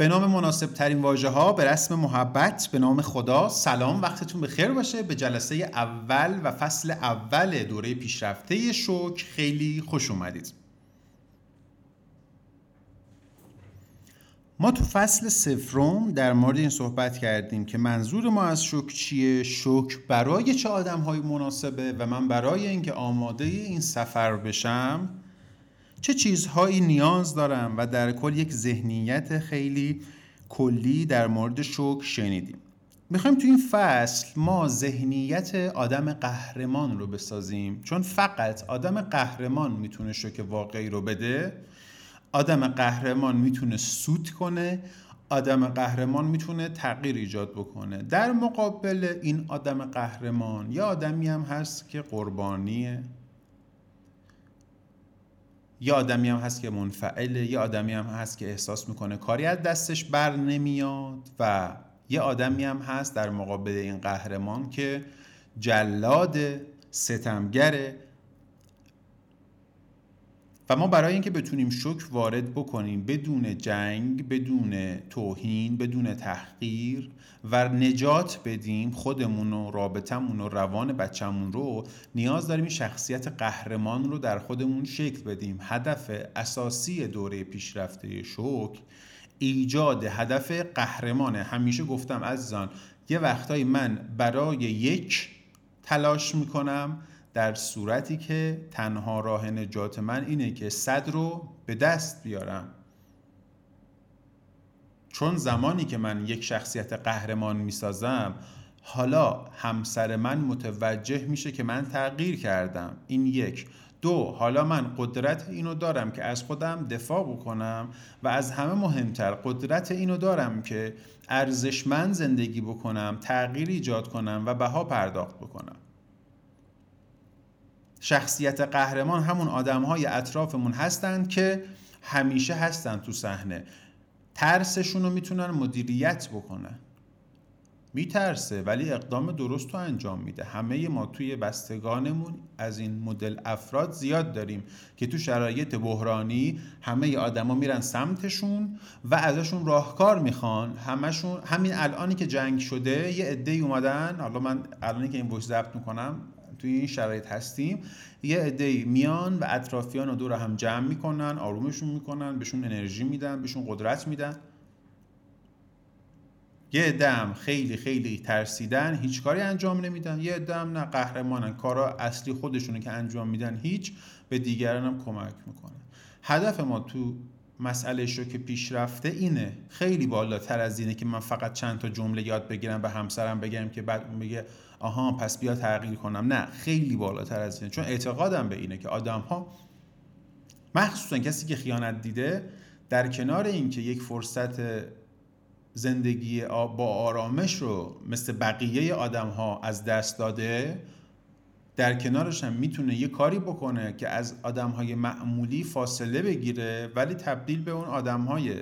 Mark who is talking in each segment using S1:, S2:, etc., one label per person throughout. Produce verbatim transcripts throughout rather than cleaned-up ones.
S1: به نام مناسب ترین واژه ها، به رسم محبت، به نام خدا. سلام، وقتتون بخیر باشه. به جلسه اول و فصل اول دوره پیشرفته شوک خیلی خوش اومدید. ما تو فصل سفرم در مورد این صحبت کردیم که منظور ما از شوک چیه، شوک برای چه آدم‌های مناسبه و من برای اینکه آماده این سفر بشم چه چیزهایی نیاز دارم و در کل یک ذهنیت خیلی کلی در مورد شوک شنیدیم. میخوایم تو این فصل ما ذهنیت آدم قهرمان رو بسازیم، چون فقط آدم قهرمان میتونه شوک واقعی رو بده. آدم قهرمان میتونه سود کنه، آدم قهرمان میتونه تغییر ایجاد بکنه. در مقابل این آدم قهرمان یا آدمی هم هست که قربانیه، یا آدمی هم هست که منفعله، یا آدمی هم هست که احساس میکنه کاری از دستش بر نمیاد، و یه آدمی هم هست در مقابل این قهرمان که جلاد، ستمگره. و ما برای اینکه بتونیم شوک وارد بکنیم بدون جنگ، بدون توهین، بدون تحقیر و نجات بدیم خودمون و رابطمون و روان بچمون رو، نیاز داریم این شخصیت قهرمان رو در خودمون شکل بدیم. هدف اساسی دوره پیشرفته شوک ایجاد هدف قهرمانه. همیشه گفتم عزیزان، یه وقتایی من برای یک تلاش میکنم در صورتی که تنها راه نجات من اینه که صد رو به دست بیارم. چون زمانی که من یک شخصیت قهرمان میسازم، حالا همسر من متوجه میشه که من تغییر کردم. این یک. دو، حالا من قدرت اینو دارم که از خودم دفاع بکنم و از همه مهمتر قدرت اینو دارم که ارزشمند زندگی بکنم، تغییر ایجاد کنم و بها پرداخت بکنم. شخصیت قهرمان همون آدم‌های اطرافمون هستند که همیشه هستن تو صحنه. ترسشون رو میتونن مدیریت بکنن. میترسه ولی اقدام درست رو انجام میده. همه ما توی بستگانمون از این مدل افراد زیاد داریم که تو شرایط بحرانی همه آدما میرن سمتشون و ازشون راهکار میخوان. همشون همین الانی که جنگ شده یه عده‌ای اومدن، حالا من الانی که این وایس ضبط میکنم توی این شرایط هستیم، یه عده‌ای میان و اطرافیان رو دور هم جمع میکنن، آرومشون میکنن، بهشون انرژی میدن، بهشون قدرت میدن. یه عده هم خیلی خیلی ترسیدن، هیچ کاری انجام نمیدن. یه عده هم نه، قهرمانن، کارا اصلی خودشونه که انجام میدن، هیچ به دیگران هم کمک میکنن. هدف ما تو مسئله شوک پیشرفته اینه، خیلی بالاتر از اینه که من فقط چند تا جمله یاد بگیرم به همسرم بگم که بعد اون بگه آها پس بیا تغییر کنم. نه، خیلی بالاتر از اینه. چون اعتقادم به اینه که آدم‌ها، مخصوصا کسی که خیانت دیده، در کنار اینکه یک فرصت زندگی با آرامش رو مثل بقیه آدم‌ها از دست داده، در کنارش هم میتونه یه کاری بکنه که از آدم‌های معمولی فاصله بگیره ولی تبدیل به اون آدم‌های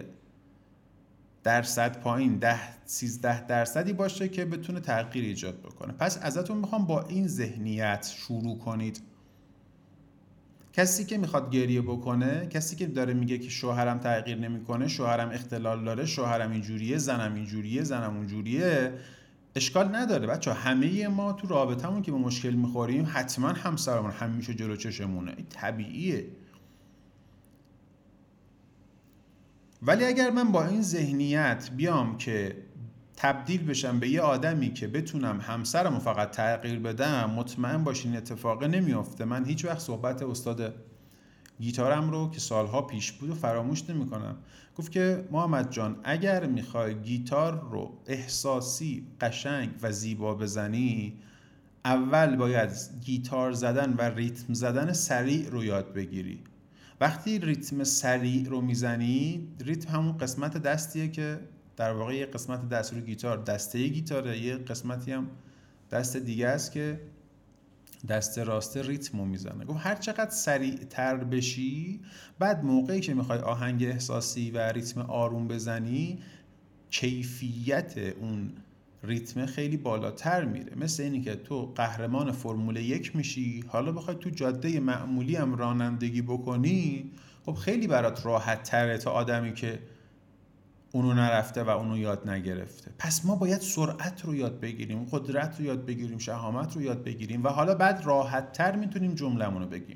S1: درصد پایین، ده سیزده درصدی باشه که بتونه تغییر ایجاد بکنه. پس ازتون میخوام با این ذهنیت شروع کنید. کسی که میخواد گریه بکنه، کسی که داره میگه که شوهرم تغییر نمیکنه، شوهرم اختلال داره، شوهرم اینجوریه، زنم اینجوریه، زنم اونجوریه، اشکال نداره بچه. همه ما تو رابطمون که به مشکل میخوریم حتما همسرمون همیشه جلو چشمونه، این طبیعیه. ولی اگر من با این ذهنیت بیام که تبدیل بشم به یه آدمی که بتونم همسرمو فقط تغییر بدم، مطمئن باشین اتفاق نمیافته. من هیچ وقت صحبت استاد گیتارم رو که سالها پیش بود و فراموش نمی کنم. گفت که محمد جان، اگر میخوای گیتار رو احساسی، قشنگ و زیبا بزنی، اول باید گیتار زدن و ریتم زدن سریع رو یاد بگیری. وقتی ریتم سریع رو میزنی، ریتم همون قسمت دستیه که در واقع یه قسمت دست رو گیتار دسته گیتاره، یه قسمتی هم دست دیگه است که دست راست ریتمو میزنه. گفت هر چقدر سریع تر بشی، بعد موقعی که میخوای آهنگ احساسی و ریتم آروم بزنی، کیفیت اون ریتم خیلی بالاتر میره. مثل اینی که تو قهرمان فرمول یک میشی، حالا بخوای تو جاده معمولی هم رانندگی بکنی، خب خیلی برات راحت تره تا آدمی که اونو نرفته و اونو یاد نگرفته. پس ما باید سرعت رو یاد بگیریم، قدرت رو یاد بگیریم، شهامت رو یاد بگیریم و حالا بعد راحت تر میتونیم جمله‌مون رو بگیم.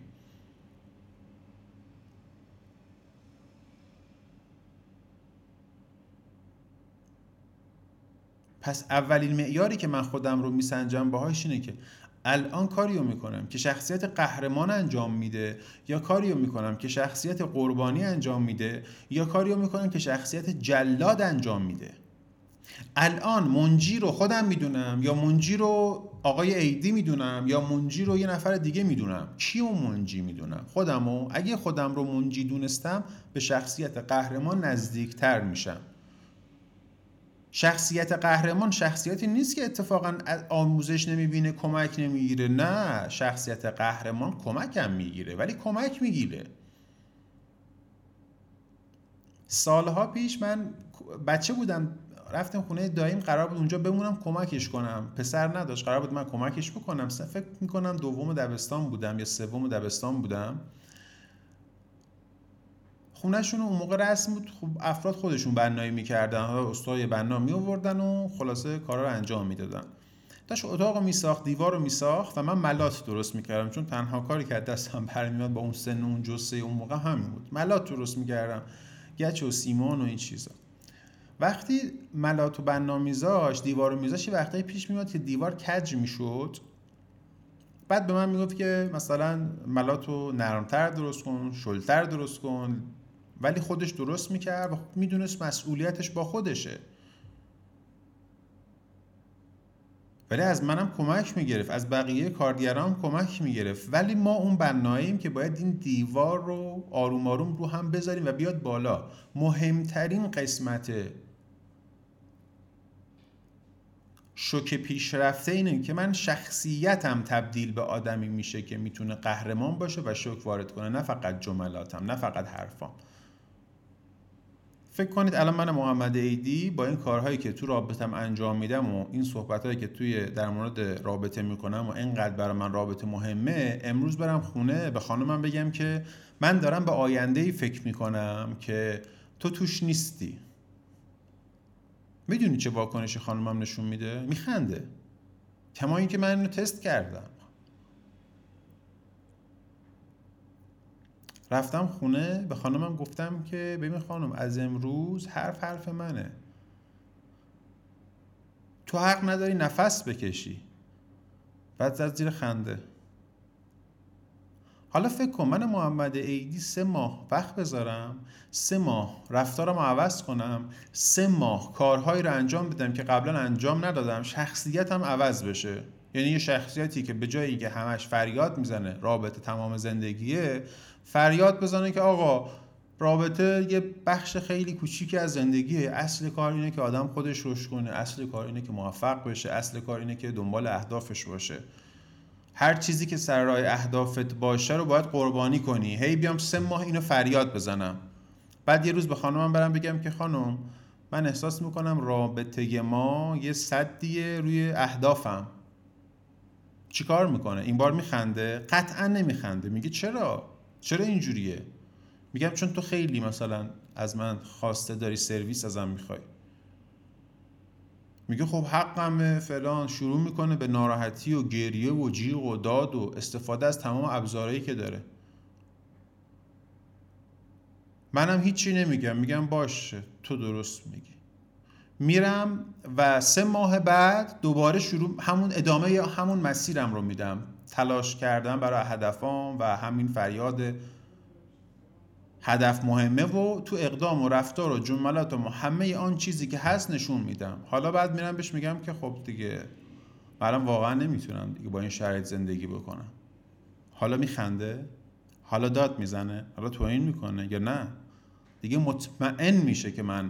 S1: پس اولین معیاری که من خودم رو میسنجم باهاش اینه که الان کاریو میکنم که شخصیت قهرمان انجام میده، یا کاریو میکنم که شخصیت قربانی انجام میده، یا کاریو میکنم که شخصیت جلاد انجام میده. الان منجی رو خودم میدونم، یا منجی رو آقای ایدی میدونم، یا منجی رو یه نفر دیگه میدونم. کیو منجی میدونم؟ خودمو. اگه خودم رو منجی دونستم به شخصیت قهرمان نزدیکتر میشم. شخصیت قهرمان شخصیتی نیست که اتفاقا آموزش نمیبینه، کمک نمیگیره. نه، شخصیت قهرمان کمک هم میگیره، ولی کمک میگیره. سالها پیش من بچه بودم، رفتم خونه داییم، قرار بود اونجا بمونم کمکش کنم. پسر نداشت، قرار بود من کمکش بکنم. فکر میکنم دوم دبستان بودم یا سوم دبستان بودم. خونهشون اون موقع رسم بود، خب افراد خودشون بنایی میکردن، استاد بنا میآوردن و خلاصه کارا رو انجام میدادن. داشت اتاق رو میساخت، دیوار رو میساخت و من ملات درست میکردم، چون تنها کاری که از دستم برمیاد با اون سن و اون جثه اون موقع همین بود. ملات درست میکردم، گچ و سیمان و این چیزا. وقتی ملات و بنا میذاشت، دیوار رو میذاشت، یه وقتایی پیش میاد که دیوار کج میشد. بعد به من میگفت که مثلا ملات رو نرمتر درست کن، شلتر درست کن، ولی خودش درست میکرد و میدونست مسئولیتش با خودشه. ولی از منم کمک میگرفت، از بقیه کارگران کمک میگرفت. ولی ما اون بناییم که باید این دیوار رو آروم آروم رو هم بذاریم و بیاد بالا. مهمترین قسمت شوک پیشرفته اینه که من شخصیتم تبدیل به آدمی میشه که میتونه قهرمان باشه و شوک وارد کنه، نه فقط جملاتم، نه فقط حرفام. فکر کنید الان من محمد ایدی با این کارهایی که تو رابطم انجام میدم و این صحبتایی که توی در مورد رابطه میکنم و اینقدر برای من رابطه مهمه، امروز برم خونه به خانمم بگم که من دارم به آینده‌ای فکر میکنم که تو توش نیستی. میدونی چه واکنشی خانمم نشون میده؟ میخنده. کما اینکه من اینو تست کردم. رفتم خونه به خانمم گفتم که ببین خانم، از امروز حرف حرف منه. تو حق نداری نفس بکشی. بعد زد زیر خنده. حالا فکر کن من محمد ایدی سه ماه وقت بذارم، سه ماه رفتارم عوض کنم، سه ماه کارهایی رو انجام بدم که قبلا انجام ندادم، شخصیتم عوض بشه. یعنی یه شخصیتی که به جای اینکه همش فریاد میزنه رابطه تمام زندگیه، فریاد بزنه که آقا رابطه یه بخش خیلی کوچیکی از زندگیه. اصل کار اینه که آدم خودش رشد کنه، اصل کار اینه که موفق بشه، اصل کار اینه که دنبال اهدافش باشه. هر چیزی که سر راه اهدافت باشه رو باید قربانی کنی. هی بیام سه ماه اینو فریاد بزنم، بعد یه روز به خانمم برم بگم که خانم من احساس میکنم رابطه ما یه سدیه روی اهدافم. چی کار میکنه؟ این بار میخنده؟ قطعا نمیخنده. میگه چرا؟ چرا اینجوریه؟ میگم چون تو خیلی مثلا از من خواسته داری، سرویس ازم میخوای. میگه خب حقمه فلان. شروع میکنه به ناراحتی و گریه و جیغ و داد و استفاده از تمام ابزارهایی که داره. منم هیچی نمیگم، میگم باشه تو درست میگی. میرم و سه ماه بعد دوباره شروع همون ادامه یا همون مسیرم رو میدم. تلاش کردم برای هدفام و همین فریاد هدف مهمه و تو اقدام و رفتار و جملات و همه آن چیزی که هست نشون میدم. حالا بعد میرم بهش میگم که خب دیگه منم واقعا نمیتونم دیگه با این شرایط زندگی بکنم. حالا میخنده؟ حالا داد میزنه؟ حالا توهین میکنه یا نه؟ دیگه مطمئن میشه که من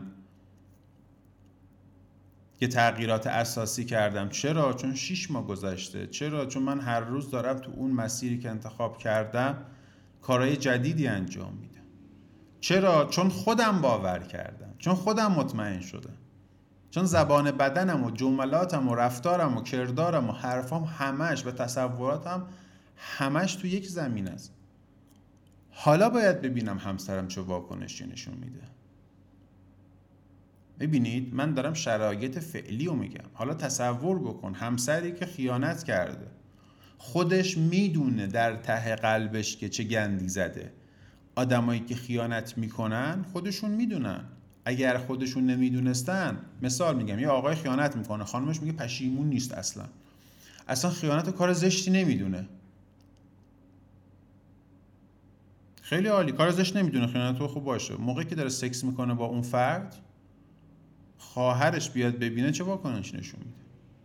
S1: یه تغییرات اساسی کردم. چرا؟ چون شیش ماه گذشته. چرا؟ چون من هر روز دارم تو اون مسیری که انتخاب کردم کارهای جدیدی انجام میدم. چرا؟ چون خودم باور کردم، چون خودم مطمئن شدم، چون زبان بدنم و جملاتم و رفتارم و کردارم و حرفام همش و تصوراتم همش تو یک زمین است. حالا باید ببینم همسرم چه واکنشی نشون میده. میبینید من دارم شرایط فعلی رو میگم. حالا تصور بکن همسری که خیانت کرده خودش میدونه در ته قلبش که چه گندی زده. آدمایی که خیانت میکنن خودشون میدونن. اگر خودشون نمیدونستن، مثال میگم یه آقای خیانت میکنه، خانمش میگه پشیمون نیست، اصلا اصلا خیانت کار زشتی نمیدونه. خیلی عالی، کار زشت نمیدونه، خیانت رو خوب باشه. موقعی که داره سکس میکنه با اون فرد، خواهرش بیاد ببینه چه واکنشی نشون میده؟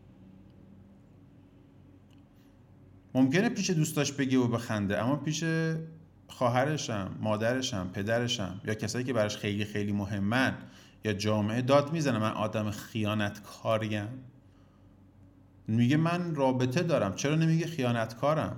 S1: ممکنه پیش دوستاش بگه و بخنده، اما پیش خواهرشم، مادرشم، پدرشم یا کسایی که براش خیلی خیلی مهمن یا جامعه داد میزنه من آدم خیانتکاریم. میگه من رابطه دارم، چرا نمیگه خیانتکارم؟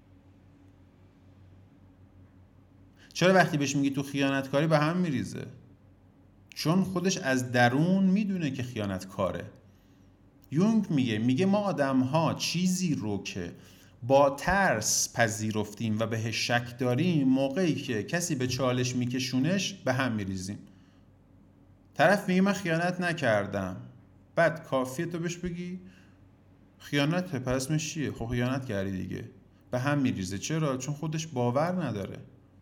S1: چرا وقتی بهش میگی تو خیانتکاری به هم میریزه؟ چون خودش از درون میدونه که خیانتکاره. یونگ میگه میگه ما آدم‌ها چیزی رو که با ترس پذیرفتیم و بهش شک داریم، موقعی که کسی به چالش میکشونش به هم میریزیم. طرف میگه من خیانت نکردم، بعد کافیه تو بهش بگی خیانته، پس اسمش چیه؟ خب خیانت کردی دیگه. به هم میریزه. چرا؟ چون خودش باور نداره.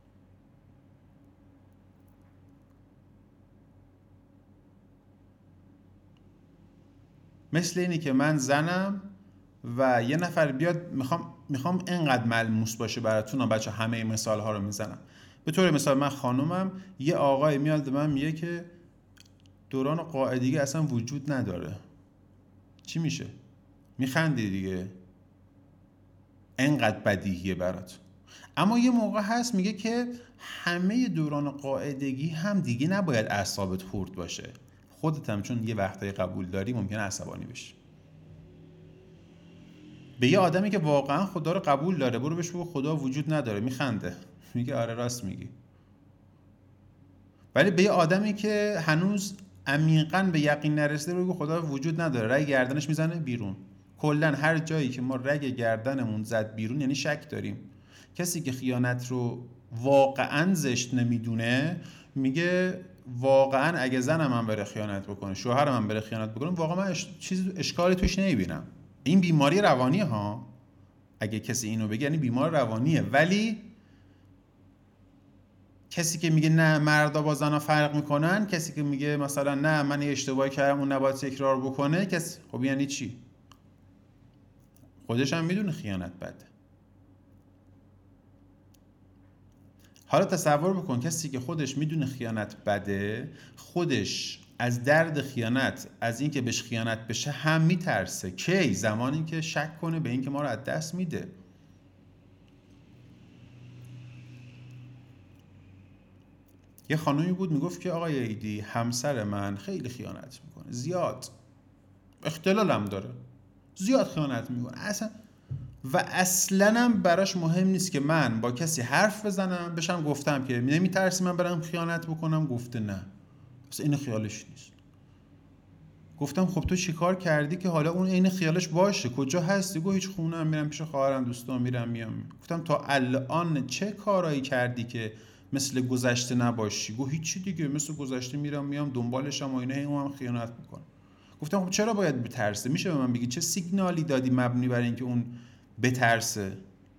S1: مثل اینی که من زنم و یه نفر بیاد، میخوام میخوام اینقدر ملموس باشه براتون، بچه همه مثال ها رو میزنم. به طور مثال من خانومم، یه آقای میاد به من میگه که دوران قاعدگی اصلا وجود نداره. چی میشه؟ میخندی دیگه، اینقدر بدیهیه برات. اما یه موقع هست میگه که همه دوران قاعدگی هم دیگه نباید اعصابت خورد باشه. خودت هم چون یه وقتایی قبول داری ممکنه عصبانی بشی. به یه آدمی که واقعا خدا رو قبول داره برو بهش بگو خدا وجود نداره، میخنده، میگه آره راست میگی. ولی به یه آدمی که هنوز عمیقاً به یقین نرسیده بگو خدا وجود نداره، رگ گردنش میزنه بیرون. کلاً هر جایی که ما رگ گردنمون زد بیرون یعنی شک داریم. کسی که خیانت رو واقعاً زشت نمیدونه میگه واقعاً اگه زنم من بره خیانت بکنه، شوهرم من بره خیانت بکنه، واقعا من اش... چیز اشکالی توش نمیبینم. این بیماری روانیه ها. اگه کسی اینو بگه یعنی بیمار روانیه. ولی کسی که میگه نه مردا با زنا فرق میکنن، کسی که میگه مثلا نه من یه اشتباهی کردم اون نباید تکرار بکنه، کسی خب یعنی چی؟ خودش هم میدونه خیانت بده. حالا تصور بکن کسی که خودش میدونه خیانت بده، خودش از درد خیانت، از اینکه بهش خیانت بشه هم میترسه. کی؟ زمانی که شک کنه به اینکه ما رو از دست میده. یه خانومی بود میگفت که آقای ایدی همسر من خیلی خیانت میکنه، زیاد اختلالم داره، زیاد خیانت میکنه اصلا، و اصلا هم براش مهم نیست که من با کسی حرف بزنم. بشم گفتم که نمیترسی من برم خیانت بکنم؟ گفته نه، اصلا این خیالش نیست. گفتم خب تو چیکار کردی که حالا اون عین خیالش باشه؟ کجا هستی؟ گفت هیچ، خونم میرم پیش خواهرم، دوستام میرم میام. گفتم تا الان چه کارایی کردی که مثل گذشته نباشی؟ گفت هیچی دیگه، مثل گذشته میرم میام دنبالشم و اینا، اینو هم خیانت میکنه. گفتم خب چرا باید بترسه؟ میشه به من بگی چه سیگنالی دادی مبنی بر اینکه اون بترسه؟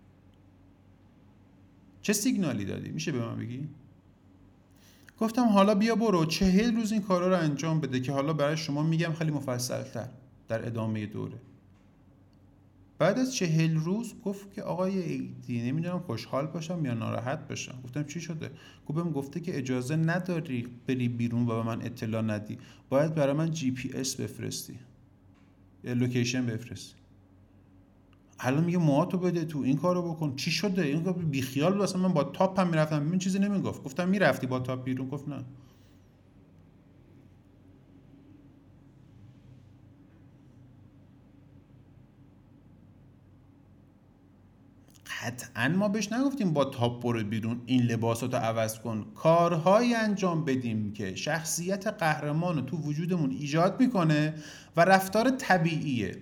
S1: چه سیگنالی دادی؟ میشه به من بگی؟ گفتم حالا بیا برو چهل روز این کارا رو انجام بده که حالا برای شما میگم خیلی مفصل‌تر در ادامه دوره. بعد از چهل روز گفت که آقای ایدی نمیدونم خوشحال باشم یا ناراحت باشم. گفتم چی شده؟ گفت بهم گفته که اجازه نداری بری بیرون و به من اطلاع ندی، باید برای من جی پی اس بفرستی، لوکیشن بفرستی. الان میگه موهاتو بده تو، این کارو بکن. چی شده؟ این گفت بی خیال بود، اصلا من با تاپ هم میرفتم، من چیزی نمیگفت. گفتم میرفتی با تاپ بیرون؟ گفت نه. قطعا ما بهش نگفتیم با تاپ برو بیرون، این لباساتو عوض کن. کارهایی انجام بدیم که شخصیت قهرمان رو تو وجودمون ایجاد میکنه و رفتار طبیعیه.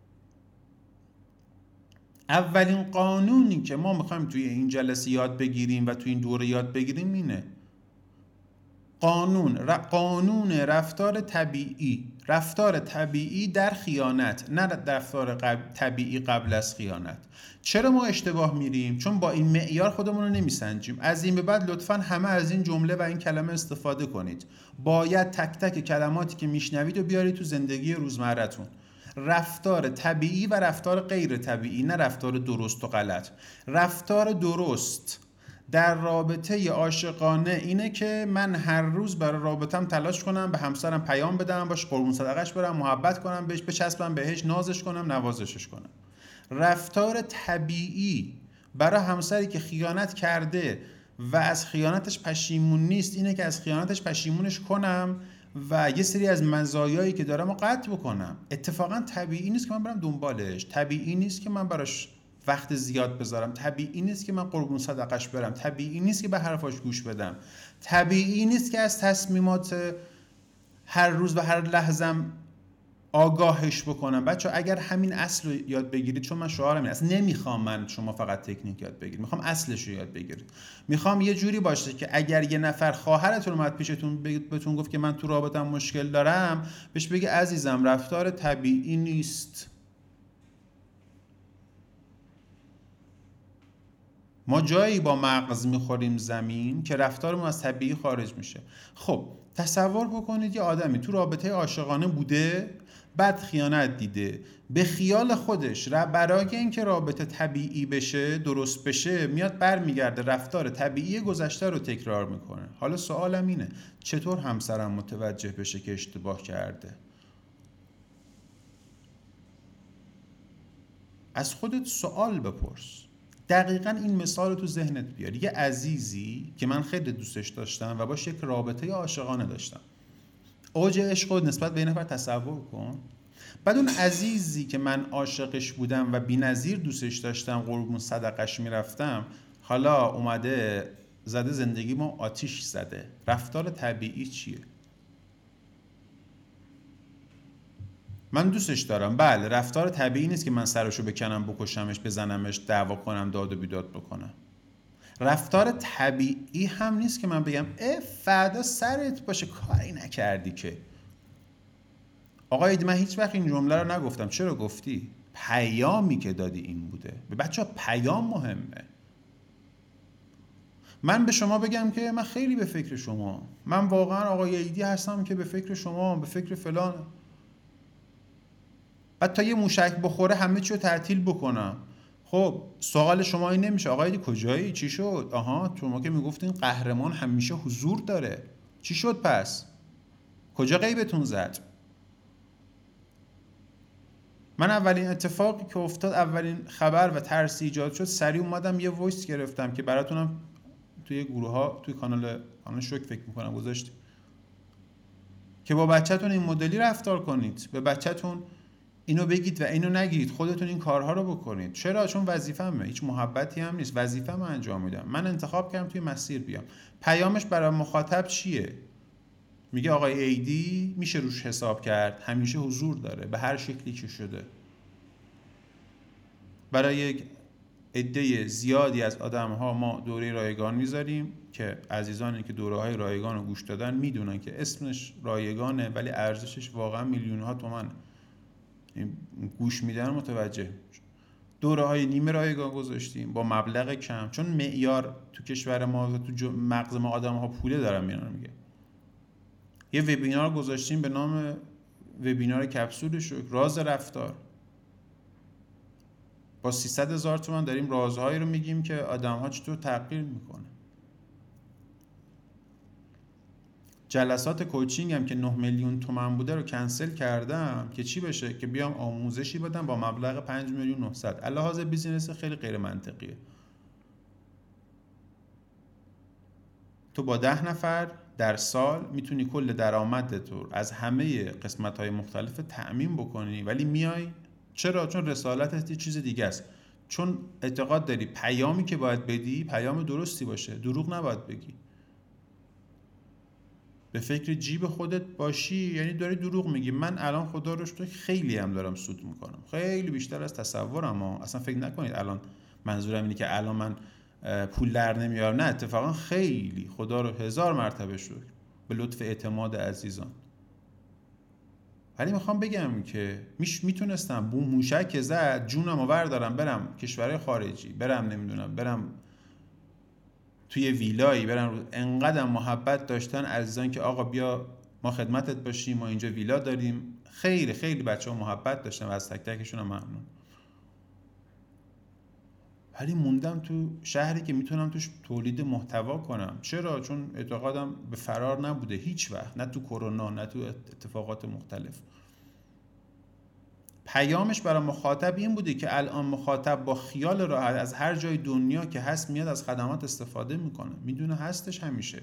S1: اولین قانونی که ما میخوایم توی این جلسه یاد بگیریم و توی این دوره یاد بگیریم اینه. قانون ر... قانون رفتار طبیعی، رفتار طبیعی در خیانت، نه رفتار قب... طبیعی قبل از خیانت. چرا ما اشتباه میریم؟ چون با این معیار خودمون رو نمیسنجیم. از این به بعد لطفاً همه از این جمله و این کلمه استفاده کنید. باید تک تک کلماتی که میشنوید رو بیارید تو زندگی روزمره‌تون. رفتار طبیعی و رفتار غیر طبیعی، نه رفتار درست و غلط. رفتار درست در رابطه عاشقانه اینه که من هر روز برای رابطم تلاش کنم، به همسرم پیام بدم، باش قربون صدقش برم، محبت کنم بهش، بچسبم بهش، نازش کنم، نوازشش کنم. رفتار طبیعی برای همسری که خیانت کرده و از خیانتش پشیمون نیست اینه که از خیانتش پشیمونش کنم و یه سری از مزایایی که دارم رو قطع بکنم. اتفاقا طبیعی نیست که من برم دنبالش، طبیعی نیست که من براش وقت زیاد بذارم، طبیعی نیست که من قربون صدقش برم، طبیعی نیست که به حرفاش گوش بدم، طبیعی نیست که از تصمیمات هر روز و هر لحظم آگاهش بکنم. بچه اگر همین اصل رو یاد بگیرید، چون من شعارم اینه، اصلا نمیخوام من شما فقط تکنیک یاد بگیرید، میخوام اصلش رو یاد بگیرید. میخوام یه جوری باشه که اگر یه نفر خواهرتون اومد پیشتون بهتون گفت که من تو رابطم مشکل دارم، بهش بگی عزیزم رفتار طبیعی نیست. ما جایی با مغز میخوریم زمین که رفتارمون از طبیعی خارج میشه. خب تصور بکنید یه آدمی تو رابطه عاشقانه بوده، بعد خیانت دیده، به خیال خودش برای اینکه رابطه طبیعی بشه، درست بشه، میاد برمیگرده رفتار طبیعی گذشته رو تکرار میکنه. حالا سوالم اینه چطور همسرم متوجه بشه که اشتباه کرده؟ از خودت سوال بپرس. دقیقاً این مثال رو تو ذهنت بیار. یه عزیزی که من خیلی دوستش داشتم و باش یک رابطه عاشقانه داشتم، اوج عشق رو نسبت به این نفر تصور کن. بعد اون عزیزی که من عاشقش بودم و بی‌نظیر دوستش داشتم، قربون صدقش میرفتم، حالا اومده زده زندگی ما آتیش زده. رفتار طبیعی چیه؟ من دوستش دارم، بله. رفتار طبیعی نیست که من سرشو بکنم، بکشمش، بزنمش، دعوا کنم، داد و بیداد بکنم. رفتار طبیعی هم نیست که من بگم اه فردا سرت باشه کاری نکردی که. آقای من هیچ وقت این جمله رو نگفتم. چرا گفتی؟ پیامی که دادی این بوده. به بچه‌ها پیام مهمه. من به شما بگم که من خیلی به فکر شما، من واقعا آقای ایدی هستم که به فکر شما، به فکر فلان، بعد تا یه موشک بخوره همه چی رو تعطیل بکنم. خب سوال شما این نمیشه آقای ایدی کجایی؟ چی شد؟ آها تو ما که میگفتین قهرمان همیشه حضور داره، چی شد پس؟ کجا غیبتون زد؟ من اولین اتفاقی که افتاد، اولین خبر و ترس ایجاد شد، سریع اومدم یه وایس گرفتم که براتونم توی گروه ها، توی کانال کانال شوک فکر میکنم گذاشتیم که با بچه‌تون این مدلی رفتار کنید، به بچه‌تون اینو بگید و اینو نگید، خودتون این کارها رو بکنید. چرا؟ چون وظیفه‌مه، هیچ محبتی هم نیست، وظیفه‌مو انجام میدم. من انتخاب کردم توی مسیر بیام. پیامش برای مخاطب چیه؟ میگه آقای ایدی میشه روش حساب کرد، همیشه حضور داره به هر شکلی که شده. برای یک عده زیادی از آدم‌ها ما دوره رایگان میذاریم که عزیزانی که دوره‌های رایگان رو گوش دادن میدونن که اسمش رایگانه ولی ارزشش واقعا میلیون‌ها تومان. گوش میدن متوجه. دوره‌های نیمه رایگان گذاشتیم با مبلغ کم، چون معیار تو کشور ما، تو مغز ما آدم‌ها پوله دارن میارن. میگه یه وبینار گذاشتیم به نام وبینار کپسول شوک، راز رفتار. با سیصد هزار تومان داریم رازهایی رو میگیم که آدم‌ها چطور تغییر میکنه. جلسات کوچینگ هم که نه میلیون تومان بوده رو کنسل کردم که چی بشه؟ که بیام آموزشی بدم با مبلغ پنج میلیون و نهصد. الهاز بیزینس خیلی غیر منطقیه. تو با ده نفر در سال میتونی کل درآمدت رو از همه قسمت‌های مختلف تأمین بکنی، ولی میای چرا؟ چون رسالتت یه چیز دیگه است. چون اعتقاد داری پیامی که باید بدی پیام درستی باشه، دروغ نباید بگی. به فکر جیب خودت باشی یعنی داری دروغ میگی. من الان خدا رو شکر خیلی هم دارم سود میکنم، خیلی بیشتر از تصورم. اصلا فکر نکنید الان منظورم اینه که الان من پول در نمیارم، نه اتفاقا خیلی، خدا رو هزار مرتبه شکر به لطف اعتماد عزیزان. ولی میخوام بگم که میش میتونستم بوم موشک زد جونمو بردارم برم کشورهای خارجی، برم نمیدونم برم توی ویلایی، برم انقدر محبت داشتن عزیزان که آقا بیا ما خدمتت باشیم، ما اینجا ویلا داریم. خیلی خیلی بچه‌ها محبت داشتن و از تک تکشون هم ممنون. ولی موندم تو شهری که میتونم توش تولید محتوا کنم. چرا؟ چون اعتقادم به فرار نبوده هیچ وقت، نه تو کرونا نه تو اتفاقات مختلف. پیامش برای مخاطب این بوده که الان مخاطب با خیال راحت از هر جای دنیا که هست میاد از خدمات استفاده میکنه، میدونه هستش همیشه.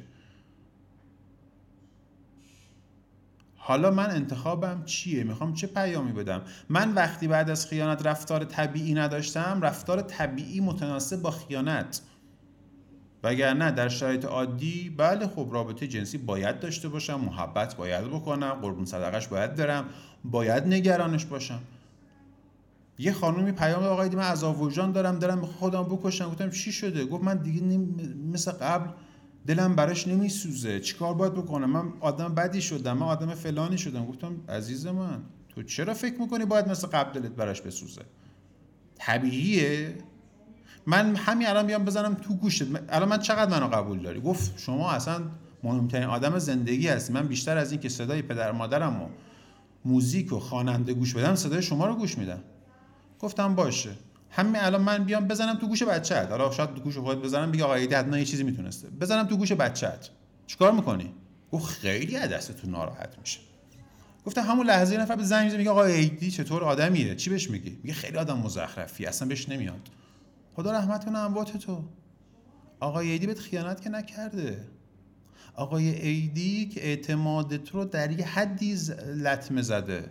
S1: حالا من انتخابم چیه؟ میخوام چه پیامی بدم؟ من وقتی بعد از خیانت رفتار طبیعی نداشتم، رفتار طبیعی متناسب با خیانت، وگرنه در شرایط عادی بله خب رابطه جنسی باید داشته باشم، محبت باید بکنم، قربون صدقش باید برم، باید نگرانش باشم. یه خانومی پیام داد آقای دی من عذاب وجدان دارم، دارم خودم بکشم. گفتم چی شده؟ گفت من دیگه نمی... مثل قبل دلم براش نمیسوزه، چیکار باید بکنم؟ من آدم بدی شدم، من آدم فلانی شدم. گفتم عزیز من تو چرا فکر میکنی باید مثل قبل دلت براش بسوزه؟ طبیعیه. من همین الان بیام بزنم تو گوشت، الان من چقدر منو قبول داری؟ گفت شما اصلا مهمترین آدم زندگی هستی، من بیشتر از این که صدای پدر مادرم و موزیک و خواننده گوش بدم صدای شما رو گوش میدم. گفتم باشه، همین الان من بیام بزنم تو گوش بچه‌ت، حالا شاید تو گوش خودت بزنم بگی آقا ایده حتما یه چیزی میتونسته، بزنم تو گوش بچه‌ت، چیکار میکنی؟ گفت خیلی از دستتون ناراحت میشه. گفتم همون لحظه نفر به زنگ میزنه میگه آقا ایدی چطور آدمیه؟ چی بهش میگی؟ میگه خیلی آدم مزخرفی، اصلا بهش نمیاد. خدا رحمت کنه اموات تو. آقای ایدی بهت خیانت که نکرده. آقای ایدی که اعتمادت رو در یه حدی لطمه زده.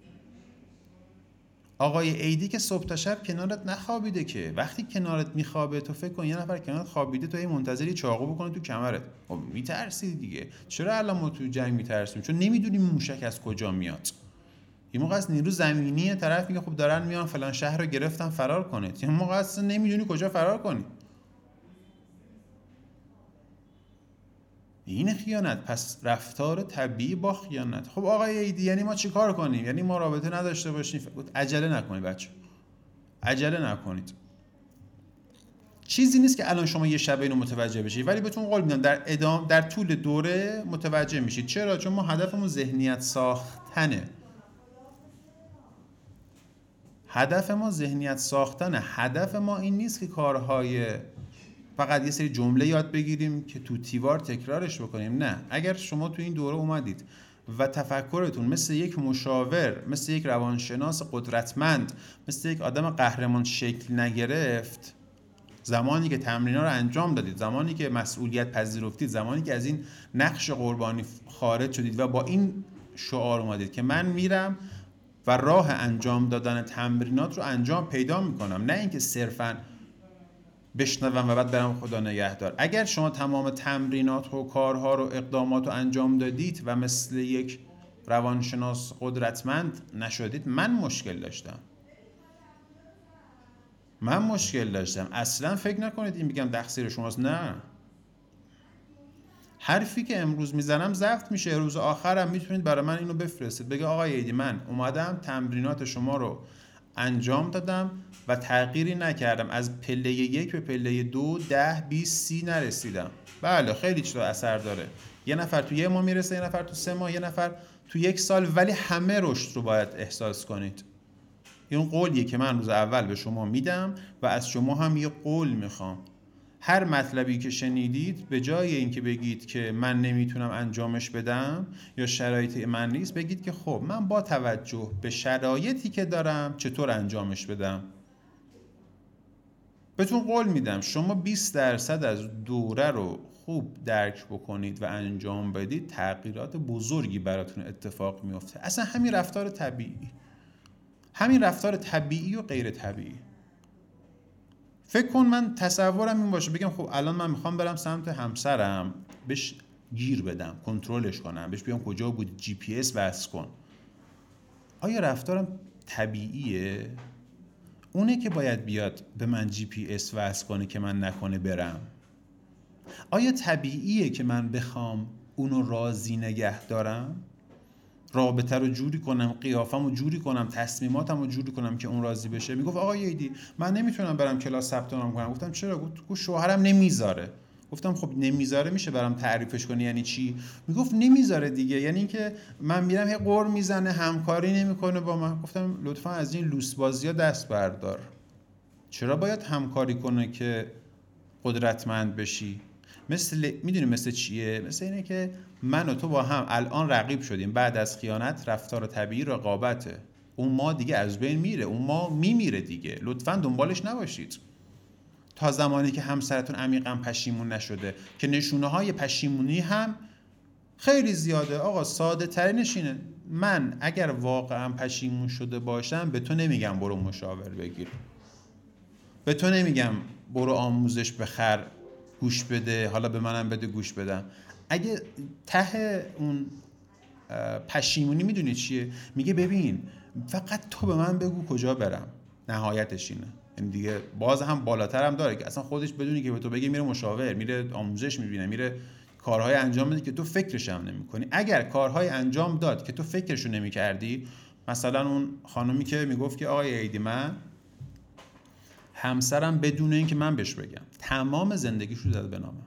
S1: آقای ایدی که صبح تا شب کنارت نخوابیده، که وقتی کنارت میخوابه تو فکر کن یه نفر کنارت خوابیده تو این منتظری چاقو بکنه تو کمرت، خب میترسی دیگه. چرا الان ما تو جنگ میترسیم؟ چون نمیدونیم موشک از کجا میاد. این موقع از نیرو زمینی طرف میگه خب دارن میان فلان شهر رو گرفتن فرار کنید، این موقع اصلا نمیدونی کجا فرار کنی. این خیانت. پس رفتار طبیعی با خیانت. خب آقای ایدی یعنی ما چیکار کنیم؟ یعنی ما رابطه نداشته باشیم؟ عجله نکنید بچه، عجله نکنید. چیزی نیست که الان شما یه شب اینو متوجه بشید، ولی بهتون قول میدم در ادامه در طول دوره متوجه میشید. چرا؟ چون ما هدفمون ذهنیت ساختنه. هدف ما ذهنیت ساختنه. هدف ما این نیست که کارهای فقط یه سری جمله یاد بگیریم که تو تیوار تکرارش بکنیم. نه، اگر شما تو این دوره اومدید و تفکرتون مثل یک مشاور، مثل یک روانشناس قدرتمند، مثل یک آدم قهرمان شکل نگرفت، زمانی که تمرین‌ها رو انجام دادید، زمانی که مسئولیت پذیرفتید، زمانی که از این نقش قربانی خارج شدید و با این شعار اومدید که من میرم و راه انجام دادن تمرینات رو انجام پیدا میکنم، نه اینکه صرفاً بشنوم و بعد برم خدا نگهدار. اگر شما تمام تمرینات و کارها رو اقدامات رو انجام دادید و مثل یک روانشناس قدرتمند نشدید، من مشکل داشتم. من مشکل داشتم. اصلا فکر نکنید این بگم تقصیر شماست. نه، حرفی که امروز میزنم ضبط میشه، روز آخرم میتونید برای من اینو بفرستید، بگه آقای ایدی من اومدم تمرینات شما رو انجام دادم و تغییری نکردم، از پله یک به پله دو ده بیست سی نرسیدم. بله خیلی چیزا اثر داره. یه نفر تو یه ماه میرسه، یه نفر تو سه ماه، یه نفر تو یک سال، ولی همه رشد رو باید احساس کنید. این قولیه که من روز اول به شما میدم و از شما هم یه قول میخوام. هر مطلبی که شنیدید به جای اینکه بگید که من نمیتونم انجامش بدم یا شرایط من نیست، بگید که خب من با توجه به شرایطی که دارم چطور انجامش بدم. بهتون قول میدم شما بیست درصد از دوره رو خوب درک بکنید و انجام بدید، تغییرات بزرگی براتون اتفاق میفته. اصلا همین رفتار طبیعی، همین رفتار طبیعی و غیر طبیعی. فکر کن من تصورم این باشه بگم خب الان من میخوام برم سمت همسرم، بهش گیر بدم، کنترلش کنم، بهش بگم کجا بود، جی پی اس وصل کن. آیا رفتارم طبیعیه؟ اونه که باید بیاد به من جی پی اس وصل کنه که من نکنه برم. آیا طبیعیه که من بخوام اونو راضی نگه دارم، رابطه رو جوری کنم، قیافم رو جوری کنم، تصمیماتم رو جوری کنم که اون راضی بشه. میگفت آقای ایدی من نمیتونم برم کلاس ثبت نام کنم. گفتم چرا؟ گفت شوهرم نمیذاره. گفتم خب نمیذاره میشه برام تعریفش کنی یعنی چی؟ میگفت نمیذاره دیگه، یعنی اینکه من میرم هی قور میزنه، همکاری نمیکنه با من. گفتم لطفا از این لوس بازی‌ها دست بردار. چرا باید همکاری کنه که قدرتمند بشی؟ مثل میدونی مثل چیه؟ مثل اینه که من و تو با هم الان رقیب شدیم، بعد از خیانت رفتار طبیعی رقابته. اون ما دیگه از بین میره، اون ما میمیره دیگه. لطفاً دنبالش نباشید تا زمانی که همسرتون عمیقاً پشیمون نشده، که نشونه های پشیمونی هم خیلی زیاده. آقا ساده ترینش اینه، من اگر واقعاً پشیمون شده باشم به تو نمیگم برو مشاور بگیر، به تو نمیگم برو آموزش بخر گوش بده، حالا به منم بده گوش بدم. اگه ته اون پشیمونی میدونی چیه؟ میگه ببین فقط تو به من بگو کجا برم. نهایتش اینه. یعنی دیگه باز هم بالاتر هم داره که اصلا خودش بدونی که به تو بگه، میره مشاور، میره آموزش میبینه، میره کارهای انجام میده که تو فکرش هم نمی‌کنی. اگر کارهای انجام داد که تو فکرشو نمی‌کردی، مثلا اون خانومی که میگفت که آقای ایدی من همسرم بدون اینکه من بهش بگم تمام زندگیشو زده به نامم،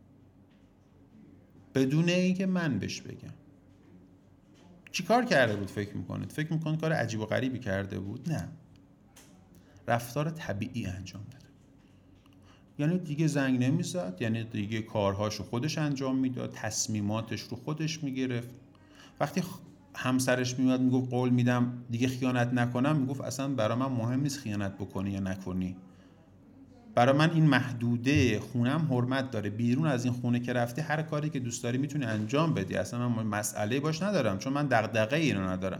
S1: بدون اینکه من بهش بگم. چی کار کرده بود فکر میکنید؟ فکر میکنید کار عجیب و غریبی کرده بود؟ نه، رفتار طبیعی انجام داده. یعنی دیگه زنگ نمیزد، یعنی دیگه کارهاشو خودش انجام میداد، تصمیماتش رو خودش میگرفت. وقتی همسرش میومد میگفت قول میدم دیگه خیانت نکنم، میگفت اصلا برای من مهم نیست خیانت بکنی یا نکنی، برای من این محدوده خونم حرمت داره، بیرون از این خونه که رفتی هر کاری که دوست داری میتونی انجام بدی، اصلا من مسئله باش ندارم، چون من دغدغه اینو ندارم.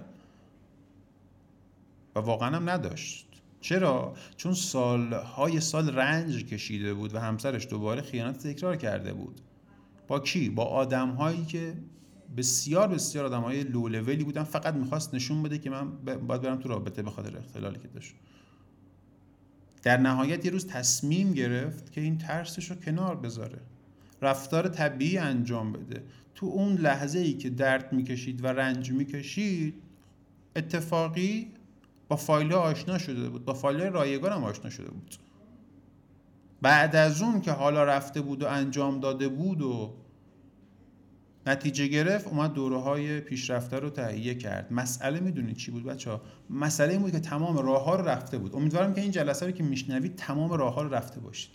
S1: و واقعا هم نداشت. چرا؟ چون سالهای سال رنج کشیده بود و همسرش دوباره خیانت تکرار کرده بود. با کی؟ با آدم‌هایی که بسیار بسیار آدم‌های لو لولی بودن، فقط می‌خواست نشون بده که من باید برم تو رابطه به خاطر اختلالی که داشت. در نهایت یه روز تصمیم گرفت که این ترسش رو کنار بذاره، رفتار طبیعی انجام بده. تو اون لحظه‌ای که درد می‌کشید و رنج می‌کشید، اتفاقی با فایل‌ها آشنا شده بود، با فایل‌های رایگان هم آشنا شده بود. بعد از اون که حالا رفته بود و انجام داده بود و نتیجه گرفت، اومد دوره‌های پیشرفته رو تهیه کرد. مسئله میدونید چی بود بچه‌ها؟ مسئله این بود که تمام راه‌ها رو رفته بود. امیدوارم که این جلسه رو که میشنوید تمام راه‌ها رو رفته باشید.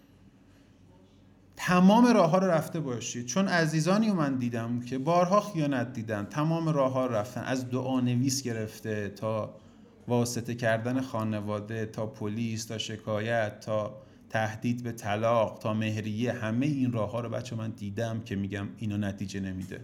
S1: تمام راه‌ها رو رفته باشید، چون عزیزانی من دیدم که بارها خیانت دیدن، تمام راه‌ها رو رفتن، از دعانویس گرفته تا واسطه کردن خانواده، تا پلیس، تا شکایت، تا تهدید به طلاق، تا مهریه. همه این راه‌ها رو بچه من دیدم که میگم اینو نتیجه نمیده.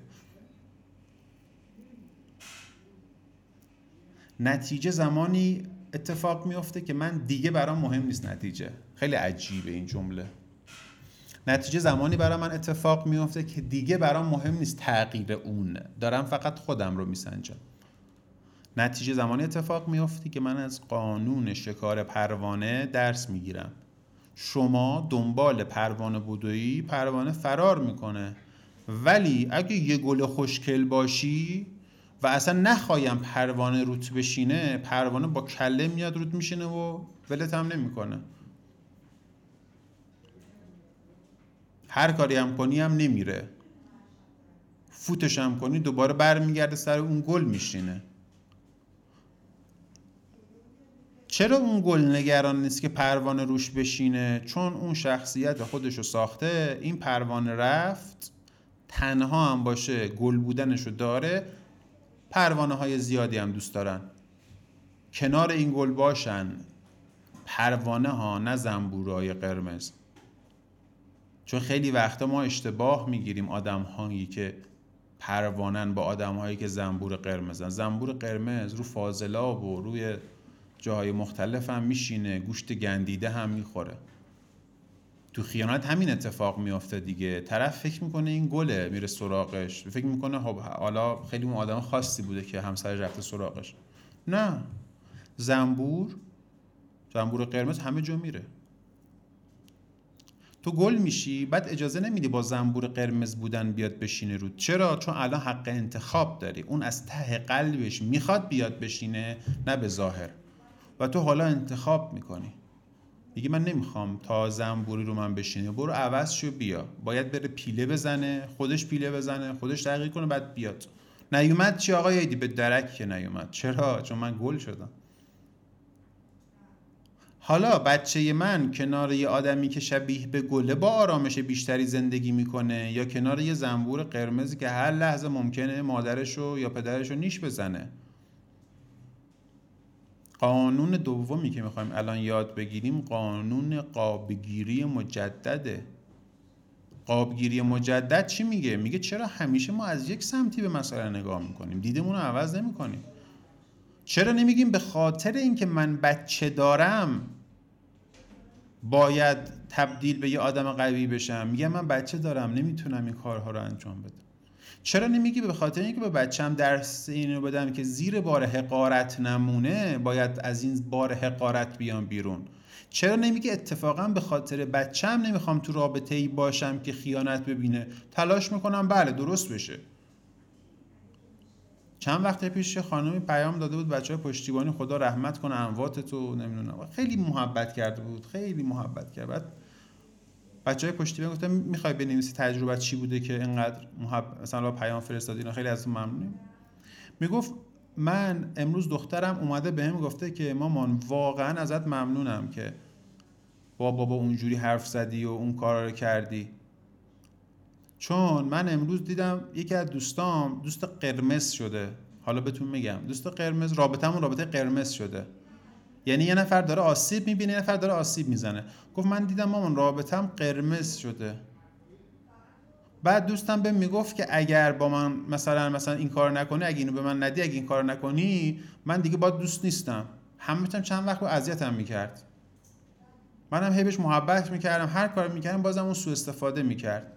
S1: نتیجه زمانی اتفاق میفته که من دیگه برام مهم نیست نتیجه. خیلی عجیبه این جمله. نتیجه زمانی برای من اتفاق میفته که دیگه برام مهم نیست تغییر اون، دارم فقط خودم رو میسنجم. نتیجه زمانی اتفاق میفته که من از قانون شکار پروانه درس میگیرم. شما دنبال پروانه بدویی، پروانه فرار میکنه. ولی اگه یه گل خوشگل باشی و اصلا نخوایم پروانه روت بشینه، پروانه با کله میاد روت میشینه و ولت هم نمیکنه. هر کاری هم کنی هم نمیره، فوتش هم کنی دوباره برمیگرده سر اون گل میشینه. چرا اون گل نگران نیست که پروانه روش بشینه؟ چون اون شخصیت خودشو ساخته، این پروانه رفت، تنها هم باشه گل بودنشو داره. پروانه های زیادی هم دوست دارن کنار این گل باشن. پروانه ها، نه زنبورای قرمز. چون خیلی وقتا ما اشتباه میگیریم آدم هایی که پروانن با آدم هایی که زنبور قرمزن. زنبور قرمز رو فاضلاب و روی جاهای مختلف هم میشینه، گوشت گندیده هم میخوره. تو خیانت همین اتفاق میافته دیگه. طرف فکر میکنه این گله، میره سراغش، فکر میکنه خب حالا خیلی اون آدم خاصی بوده که همسر رفته سراغش. نه، زنبور زنبور قرمز همه جا میره. تو گل میشی، بعد اجازه نمیدی با زنبور قرمز بودن بیاد بشینه رود. چرا؟ چون الان حق انتخاب داری. اون از ته قلبش میخواد بیاد بشینه، نه به ظاهر. و تو حالا انتخاب میکنی، میگی من نمیخوام تا زنبوری رو من بشینه، برو عوض شو بیا. باید بره پیله بزنه، خودش پیله بزنه، خودش تحقیق کنه، بعد بیاد. نیومد چی آقا ایدی؟ به درک که نیومد. چرا؟ چون من گل شدم. حالا بچه من کنار یه آدمی که شبیه به گله با آرامش بیشتری زندگی میکنه، یا کنار یه زنبور قرمزی که هر لحظه ممکنه مادرشو یا پدرشو نیش بزنه؟ قانون دومی که میخوایم الان یاد بگیریم قانون قابگیری مجدده. قابگیری مجدد چی میگه؟ میگه چرا همیشه ما از یک سمتی به مسئله نگاه میکنیم، دیدمون رو عوض نمیکنیم؟ چرا نمیگیم به خاطر اینکه من بچه دارم باید تبدیل به یه آدم قوی بشم؟ میگم من بچه دارم نمیتونم این کارها رو انجام بدم. چرا نمیگی به خاطر اینکه به بچه‌م درس اینو بدم که زیر بار حقارت نمونه باید از این بار حقارت بیام بیرون؟ چرا نمیگی اتفاقا به خاطر بچه‌م نمیخوام تو رابطه‌ای باشم که خیانت ببینه، تلاش میکنم بله درست بشه؟ چند وقت پیش خانمی پیام داده بود بچه‌های پشتیبانی خدا رحمت کنه امواتتو، نمیدونم، خیلی محبت کرده بود، خیلی محبت کرد. بعد بچهای پشتیبانی گفتم میخوای بنویسی تجربه چی بوده که اینقدر محبت مثلا پیام فرستادی؟ اینا خیلی ازتون ممنونیم. میگفت من امروز دخترم اومده بهم گفته که مامان واقعا ازت ممنونم که با بابا اونجوری حرف زدی و اون کارا رو کردی، چون من امروز دیدم یکی از دوستام دوست قرمز شده. حالا بهتون میگم دوست قرمز، رابطمون رابطه قرمز شده، یعنی یه نفر داره آسیب میبینه، یه نفر داره آسیب میزنه. گفت من دیدم مامان رابطم قرمز شده. بعد دوستم بهم میگفت که اگر با من مثلا مثلا این کار نکنی، اگه اینو به من ندی، اگه این کار نکنی، من دیگه با دوست نیستم. همتون چند وقت اذیتم میکرد، منم هی بهش محبت میکردم، هر کار میکردم بازم اون سوء استفاده میکرد.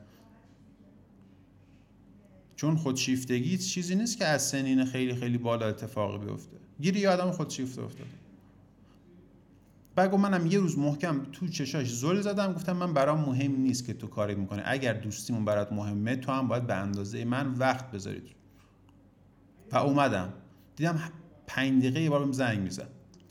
S1: چون خودشیفتگی چیزی نیست که از سنین خیلی خیلی بالا اتفاقی بیفته. گیری یه آدم خودشیفته افتاده. بعد منم یه روز محکم تو چشاش زل زدم، گفتم من برام مهم نیست که تو کاری میکنه، اگر دوستیمون برات مهمه تو هم باید به اندازه من وقت بذارید. و اومدم دیدم پنج دقیقه یه بار بهم زنگ میزد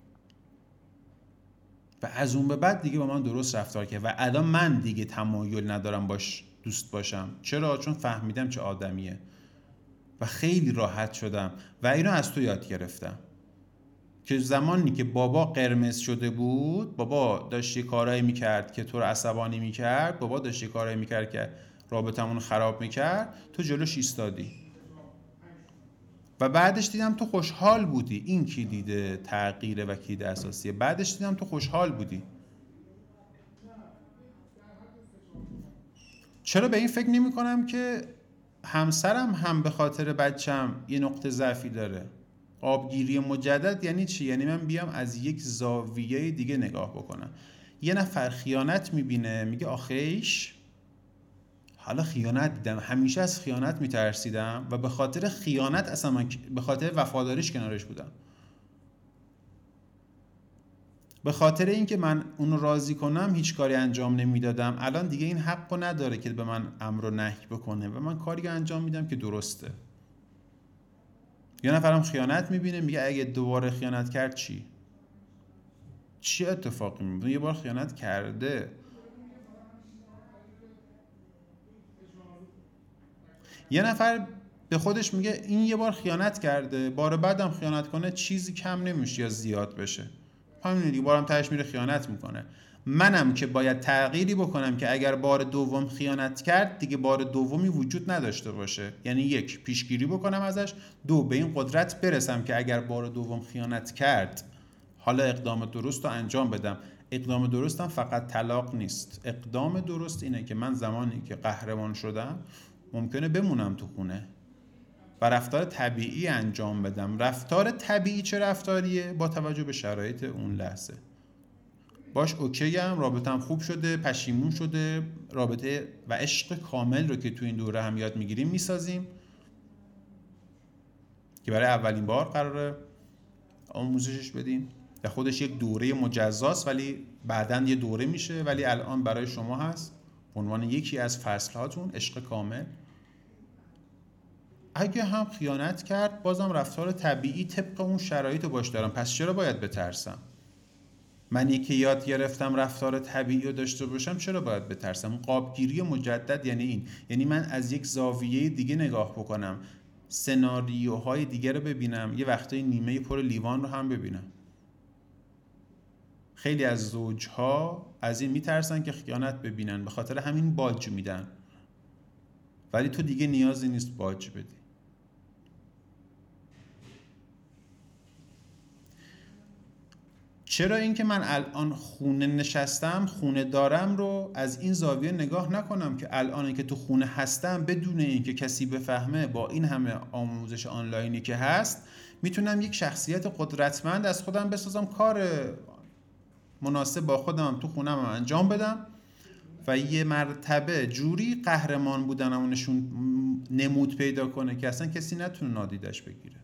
S1: و از اون به بعد دیگه با من درست رفتار کرد و الان من دیگه تمایل ندارم باش دوست باشم. چرا؟ چون فهمیدم چه آدمیه و خیلی راحت شدم و اینو از تو یاد گرفتم که زمانی که بابا قرمز شده بود، بابا داشت یه کارایی میکرد که تو رو عصبانی میکرد، بابا داشت یه کارایی میکرد که رابطمون خراب میکرد، تو جلوش ایستادی و بعدش دیدم تو خوشحال بودی. این کلید تغییره و کلید اساسیه. بعدش دیدم تو خوشحال بودی. چرا به این فکر نمی کنم که همسرم هم به خاطر بچم یه نقطه ضعفی داره؟ آبگیری مجدد یعنی چی؟ یعنی من بیام از یک زاویه دیگه نگاه بکنم. یه نفر خیانت میبینه میگه آخیش حالا خیانت دیدم، همیشه از خیانت میترسیدم و به خاطر خیانت اصلا من به خاطر وفاداریش کنارش بودم، به خاطر اینکه من اونو راضی کنم هیچ کاری انجام نمیدادم. الان دیگه این حقو نداره که به من امر و نهی بکنه و من کاری انجام میدم که درسته. یه نفرم خیانت میبینه میگه اگه دوباره خیانت کرد چی؟ چی اتفاقی میفته؟ یه بار خیانت کرده. یه نفر به خودش میگه این یه بار خیانت کرده، بار بعدم خیانت کنه چیزی کم نمیشه یا زیاد بشه، همین دیگه بارم تهش میره خیانت میکنه. منم که باید تغییری بکنم که اگر بار دوم خیانت کرد دیگه بار دومی وجود نداشته باشه. یعنی یک، پیشگیری بکنم ازش، دو، به این قدرت برسم که اگر بار دوم خیانت کرد حالا اقدام درست رو انجام بدم. اقدام درستم فقط طلاق نیست. اقدام درست اینه که من زمانی که قهرمان شدم ممکنه بمونم تو خونه و رفتار طبیعی انجام بدم. رفتار طبیعی چه رفتاریه؟ با توجه به شرایط اون لحظه. باش اوکی ام، رابطم خوب شده، پشیمون شده، رابطه و عشق کامل رو که تو این دوره هم یاد میگیریم میسازیم که برای اولین بار قراره آموزشش بدیم و خودش یک دوره مجزاست ولی بعداً یه دوره میشه، ولی الان برای شما هست. عنوان یکی از فصل‌هاتون عشق کامل. اگه هم خیانت کرد بازم رفتار طبیعی طبق اون شرایط رو باش دارم، پس چرا باید بترسم؟ منی که یاد گرفتم رفتار طبیعی رو داشته باشم چرا باید بترسم؟ قابگیری مجدد یعنی این، یعنی من از یک زاویه دیگه نگاه بکنم، سناریوهای دیگه رو ببینم، یه وقتای نیمه پر لیوان رو هم ببینم. خیلی از زوجها از این میترسن که خیانت ببینن، به خاطر همین باج میدن، ولی تو دیگه نیازی نیست باج بدی. چرا اینکه من الان خونه نشستم، خونه دارم رو از این زاویه نگاه نکنم که الان که تو خونه هستم بدون اینکه کسی بفهمه، با این همه آموزش آنلاینی که هست میتونم یک شخصیت قدرتمند از خودم بسازم، کار مناسب با خودم تو خونم هم انجام بدم و یه مرتبه جوری قهرمان بودنمو نشون نمود پیدا کنه که اصلا کسی نتونه نادیدش بگیره.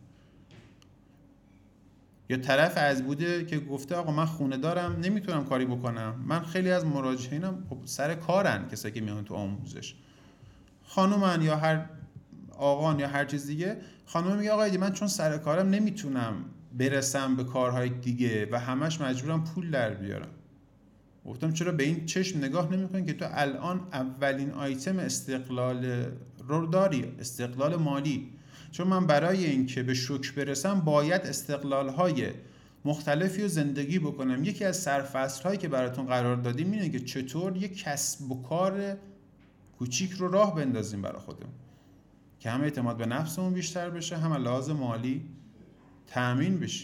S1: یا طرف از بوده که گفته آقا من خونه دارم نمیتونم کاری بکنم. من خیلی از مراجعینم سر کارن، کسایی که میان تو آموزش، خانومن یا هر آقان یا هر چیز دیگه. خانم میگه آقا من چون سر کارم نمیتونم برسم به کارهای دیگه و همش مجبورم پول در بیارم. گفتم چرا به این چشم نگاه نمی‌کنی که تو الان اولین آیتم استقلال رو داری، استقلال مالی. چون من برای اینکه به شوک برسم باید استقلال‌های مختلفی رو زندگی بکنم. یکی از سرفصل‌هایی که براتون قرار دادیم اینه که چطور یک کسب و کار کوچیک رو راه بندازیم برای خودمون که هم اعتماد به نفسمون بیشتر بشه، هم لحاظ مالی تأمین بشه.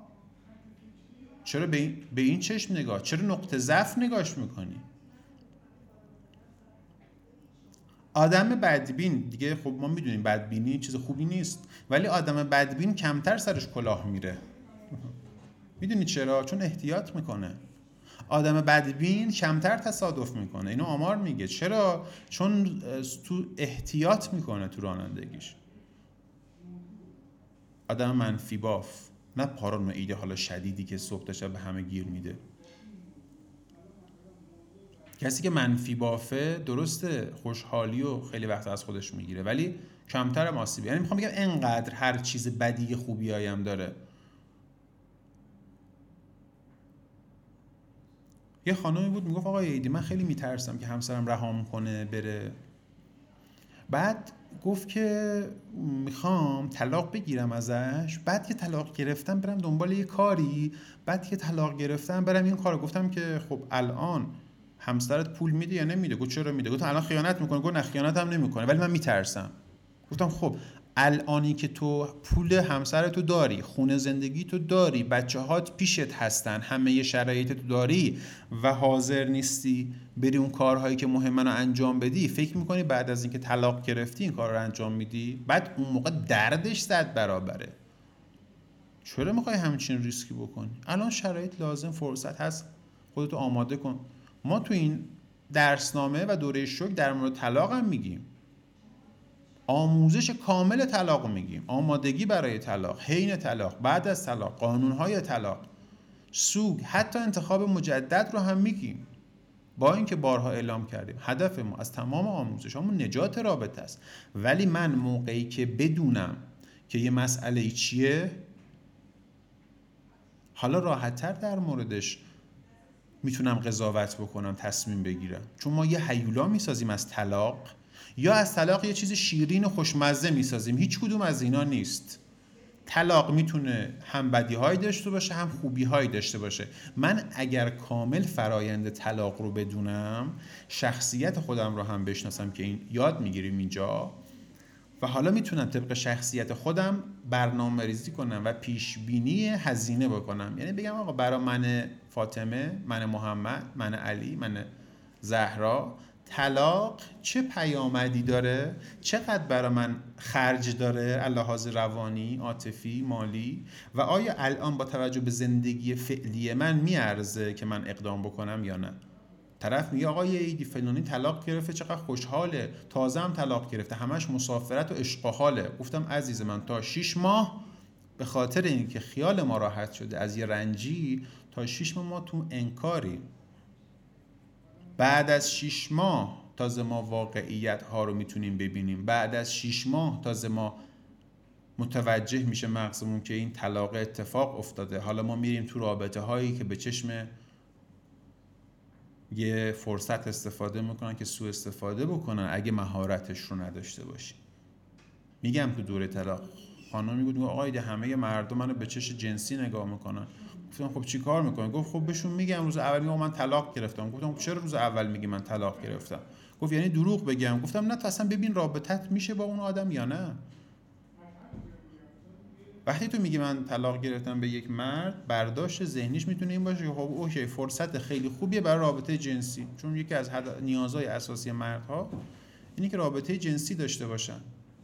S1: چرا به این, به این چشم نگاه؟ چرا نقطه ضعف نگاش میکنی؟ آدم بدبین دیگه، خب ما میدونیم بدبینی چیز خوبی نیست، ولی آدم بدبین کمتر سرش کلاه میره. میدونی چرا؟ چون احتیاط میکنه. آدم بدبین کمتر تصادف میکنه، اینو آمار میگه. چرا؟ چون تو احتیاط میکنه تو رانندگیش. آدم منفی باف، نه پارانویده حالا شدیدی که صبح تا شب به همه گیر میده. کسی که منفی بافه درسته خوشحالی و خیلی وقت از خودش میگیره ولی کمتر آسیبی. یعنی میخوام بگم انقدر هر چیز بدی خوبیایی هم داره. یه خانومی بود میگفت آقای ایدی من خیلی میترسم که همسرم رهام کنه بره. بعد گفت که میخوام طلاق بگیرم ازش، بعد که طلاق گرفتم برم دنبال یه کاری، بعد که طلاق گرفتم برم این کارو. گفتم که خب الان همسرت پول میده یا نمیده؟ گفت چرا میده؟ گفتم الان خیانت میکنه؟ گفت نه خیانت هم نمیکنه ولی من میترسم. گفتم خب الانی که تو پول همسرتو داری، خونه زندگی تو داری، بچه‌هات پیشت هستن، همه شرایط تو داری و حاضر نیستی بری اون کارهایی که مهمه رو انجام بدی، فکر میکنی بعد از اینکه طلاق گرفتی این کار رو انجام میدی؟ بعد اون موقع دردش صد برابره. چرا میخوای همچین ریسکی بکنی؟ الان شرایط لازم، فرصت هست، خودتو آماده کن. ما تو این درسنامه و دوره شوک در مورد طلاق هم میگیم، آموزش کامل طلاق میگیم، آمادگی برای طلاق، حین طلاق، بعد از طلاق، قانونهای طلاق، سوگ، حتی انتخاب مجدد رو هم میگیم. با اینکه بارها اعلام کردیم هدف ما از تمام آموزشامون نجات رابطه است، ولی من موقعی که بدونم که یه مسئله چیه حالا راحت‌تر در موردش میتونم قضاوت بکنم، تصمیم بگیرم. چون ما یه هیولا میسازیم از طلاق، یا از طلاق یه چیز شیرین و خوشمزه میسازیم. هیچ کدوم از اینا نیست. طلاق میتونه هم بدی‌هایی داشته باشه هم خوبی‌هایی داشته باشه. من اگر کامل فرایند طلاق رو بدونم، شخصیت خودم رو هم بشناسم که این یاد میگیریم اینجا، و حالا میتونم طبق شخصیت خودم برنامه ریزی کنم و پیش بینی هزینه بکنم. یعنی بگم آقا برای من فاطمه، من محمد، من علی، من زهرا طلاق چه پیامدی داره، چقدر برای من خرج داره لحاظ روانی، عاطفی، مالی، و آیا الان با توجه به زندگی فعلی من میارزه که من اقدام بکنم یا نه. طرف میگه آقای ایدی فلانی طلاق گرفته چقدر خوشحاله، تازه هم طلاق گرفته، همش مسافرت و عشق و حاله. گفتم عزیز من تا شش ماه به خاطر اینکه خیال ما راحت شده از یه رنجی، تا شش ماه ما تو انکاری. بعد از شش ماه تازه ما واقعیت ها رو میتونیم ببینیم. بعد از شش ماه تازه ما متوجه میشه مغزمون که این طلاق اتفاق افتاده. حالا ما میریم تو رابطه هایی که به چشم یه فرصت استفاده میکنن که سوء استفاده بکنن اگه مهارتش رو نداشته باشی. میگم تو دوره طلاق خانم میگه آقای ده همه مردم منو به چشم جنسی نگاه میکنن. گفتم خب چی کار میکنی؟ گفت خب بهشون میگم روز اول میگم من طلاق گرفتم. گفتم خب چرا روز اول میگی من طلاق گرفتم؟ گفت یعنی دروغ بگم؟ گفتم نه تو اصلا ببین رابطت میشه با اون آدم یا نه. وقتی تو میگی من طلاق گرفتم به یک مرد، برداشت ذهنیش میتونه این باشه که خب اوکی فرصت خیلی خوبیه برای رابطه جنسی، چون یکی از نیازهای اساسی مردها اینه که رابطه جنسی داشته باشن.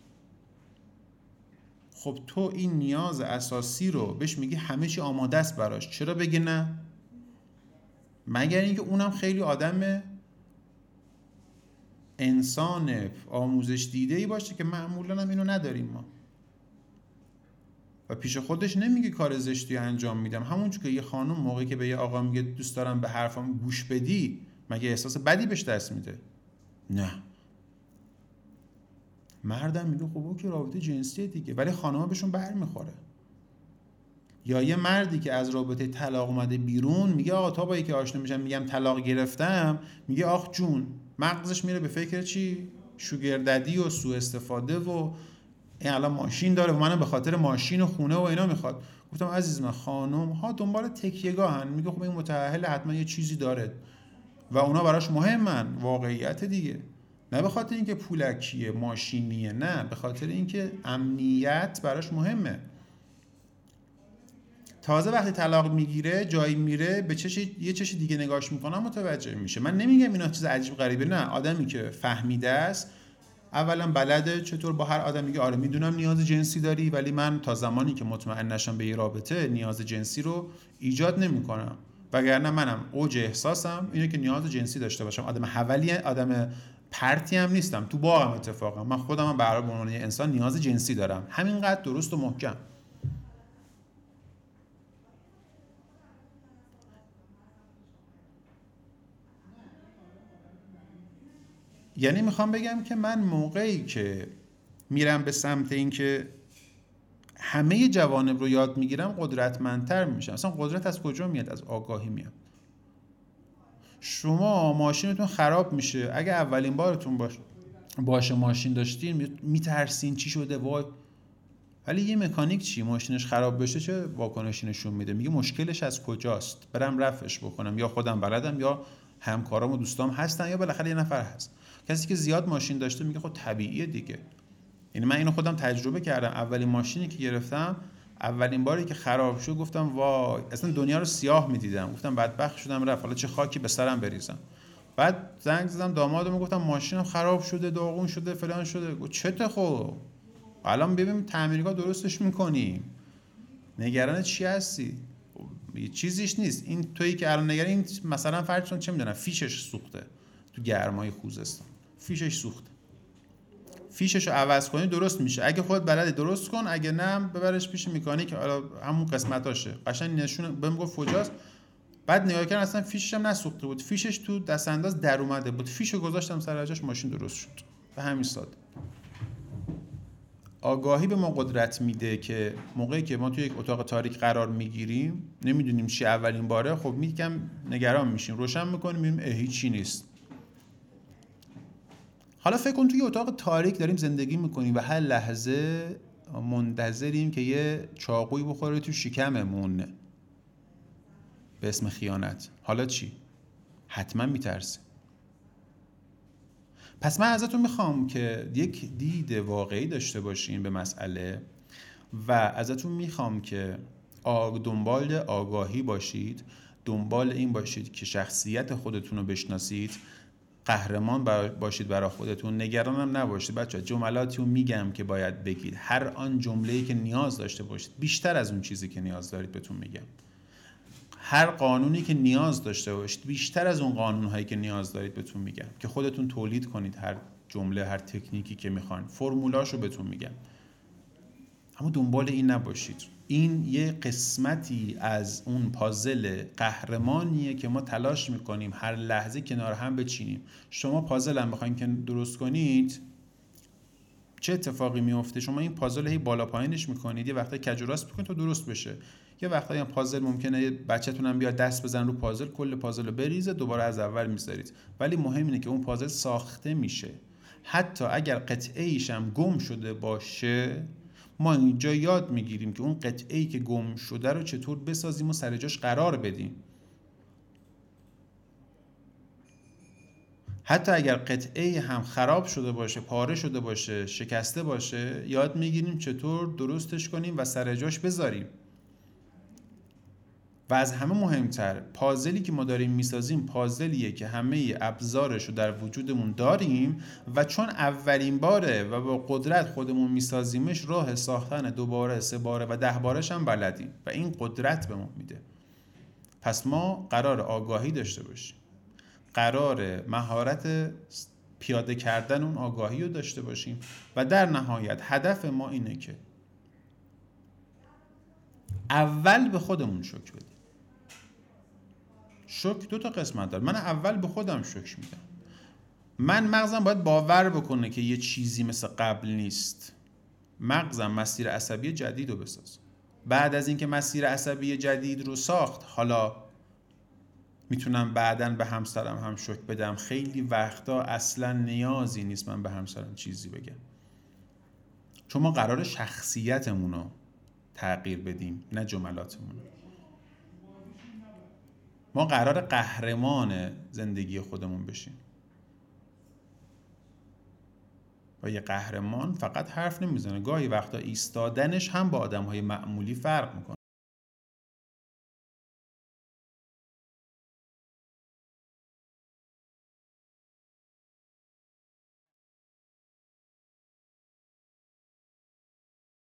S1: خب تو این نیاز اساسی رو بهش میگی همه چی آماده است براش، چرا بگی نه؟ مگر اینکه اونم خیلی آدم انسان آموزش دیده‌ای باشه که معمولا هم اینو نداریم ما، و پیش خودش نمیگه کار زشتی انجام میدم. همونجور که یه خانم موقعی که به یه آقا میگه دوست دارم به حرفام گوش بدی، مگه احساس بدی بهش دست میده؟ نه. مردم میگه خب اوکی رابطه جنسیه دیگه، ولی خانم‌ها بهشون برمیخوره. یا یه مردی که از رابطه طلاق اومده بیرون میگه آقا تا با یکی آشنا میشم میگم طلاق گرفتم، میگه آخ جون، مغزش میره به فکر چی؟ شوگرددی و سوء استفاده و این الان ماشین داره و منم به خاطر ماشین و خونه و اینا میخواد. گفتم عزیز من خانم ها دنبال تکیه‌گاهن، میگه خب این متأهل حتما یه چیزی داره و اونا براش مهمن، واقعیت دیگه. نه به خاطر اینکه پولکیه ماشینیه، نه به خاطر اینکه امنیت براش مهمه. تازه وقتی طلاق میگیره جایی میره به چش یه چش دیگه نگاش میکنه متوجه میشه. من نمیگم اینا چیز عجیب غریبه، نه، آدمی که فهمیده است اولا بلده چطور با هر آدم میگه آره میدونم نیاز جنسی داری، ولی من تا زمانی که مطمئن نشم به یه رابطه نیاز جنسی رو ایجاد نمیکنم، وگرنه منم اوج احساسم اینه که نیاز جنسی داشته باشم. آدم حولی، آدم پرتی هم نیستم. تو باغم اتفاقا من خودم هم برای عنوان انسان نیاز جنسی دارم، همینقدر درست و محکم. یعنی میخوام بگم که من موقعی که میرم به سمت این که همه جوانب رو یاد میگیرم قدرتمندتر میشم. اصلا قدرت از کجا میاد؟ از آگاهی میاد. شما ماشینتون خراب میشه، اگه اولین بارتون باشه باشه ماشین داشتین میترسین چی شده وای، ولی یه مکانیک چی ماشینش خراب بشه چه واکنشی نشون میده؟ میگه مشکلش از کجاست، برم رفعش بکنم، یا خودم بلدم یا همکارام و دوستام هستن یا بالاخره یه نفر هست. کسی که زیاد ماشین داشته میگه خب طبیعیه دیگه. یعنی من اینو خودم تجربه کردم. اولین ماشینی که گرفتم، اولین باری که خراب شد گفتم وای، اصلا دنیا رو سیاه میدیدم. گفتم بدبخت شدم رفت، حالا چه خاکی به سرم بریزم. بعد زنگ زدم دامادم گفتم ماشینم خراب شده، داغون شده، فلان شده. گفت چته خب الان ببین تعمیرگاه درستش میکنیم، نگران چی هستی؟ یه چیزیش نیست. این تویی که الان نگران، این مثلا فرض چه میدونم فیشش سوخته تو گرمای خوزستان، فیشش سوخته، فیشش رو عوض کنی درست میشه. اگه خودت بلدی درست کن، اگه نه ببرش پیش مکانیک، حالا همون قسمتاشه. قشنگ نشون بهم گفت کجاست. بعد نگاه کردم اصلا فیشش هم نسوخته بود، فیشش تو دست انداز در اومده بود. فیشو گذاشتم سر جاش، ماشین درست شد. به همین ساده. آگاهی به ما قدرت میده که موقعی که ما توی یک اتاق تاریک قرار میگیریم، نمیدونیم چی اولین باره، خب میگم نگران میشیم، روشن میکنیم میبینیم هیچی نیست. حالا فکر کن توی اتاق تاریک داریم زندگی میکنیم و هر لحظه منتظریم که یه چاقوی بخوره تو شکممون به اسم خیانت. حالا چی؟ حتما میترسیم. پس من ازتون میخوام که یک دید واقعی داشته باشین به مسئله و ازتون میخوام که آگ دنبال آگاهی باشید، دنبال این باشید که شخصیت خودتون رو بشناسید، قهرمان باشید برای خودتون. نگرانم نباشید بچه‌ها، جملاتی رو میگم که باید بگید، هر آن جمله‌ای که نیاز داشته باشید، بیشتر از اون چیزی که نیاز دارید بهتون میگم. هر قانونی که نیاز داشته باشید، بیشتر از اون قانون‌هایی که نیاز دارید بهتون میگم که خودتون تولید کنید. هر جمله، هر تکنیکی که میخواین، فرمولاشو بهتون میگم. اما دنبال این نباشید. این یه قسمتی از اون پازل قهرمانیه که ما تلاش میکنیم هر لحظه کنار هم بچینیم. شما پازل هم بخواید که درست کنید، چه اتفاقی میفته؟ شما این پازل هی بالا پایینش میکنید، یه وقتا کج و راست میکنید تا درست بشه. یه وقتا هم پازل ممکنه بچه‌تون هم بیاد دست بزن رو پازل، کل پازل رو بریزه، دوباره از اول میذارید. ولی مهم اینه که اون پازل ساخته میشه. حتی اگر قطعه ایش هم گم شده باشه، ما اینجا یاد میگیریم که اون قطعه ای که گم شده رو چطور بسازیم و سر جاش قرار بدیم. حتی اگر قطعه هم خراب شده باشه، پاره شده باشه، شکسته باشه، یاد میگیریم چطور درستش کنیم و سر جاش بذاریم. و از همه مهمتر، پازلی که ما داریم میسازیم پازلیه که همه ابزارش رو در وجودمون داریم و چون اولین باره و با قدرت خودمون میسازیمش، راه ساختن دوباره، سه باره و ده بارش هم بلدیم و این قدرت به ما میده. پس ما قرار آگاهی داشته باشیم، قرار مهارت پیاده کردن اون آگاهی رو داشته باشیم و در نهایت هدف ما اینه که اول به خودمون شکر بدیم. شکر دو تا قسمت داره. من اول به خودم شکر میدم. من مغزم باید باور بکنه که یه چیزی مثل قبل نیست. مغزم مسیر عصبی جدید رو بساز. بعد از اینکه مسیر عصبی جدید رو ساخت، حالا میتونم بعداً به همسرم هم شکر بدم. خیلی وقتا اصلا نیازی نیست من به همسرم چیزی بگم، چون ما قرار شخصیتمون رو تغییر بدیم، نه جملاتمون. ما قرار قهرمان زندگی خودمون بشیم و یه قهرمان فقط حرف نمیزنه، گاهی وقتا ایستادنش هم با آدم‌های معمولی فرق میکنه.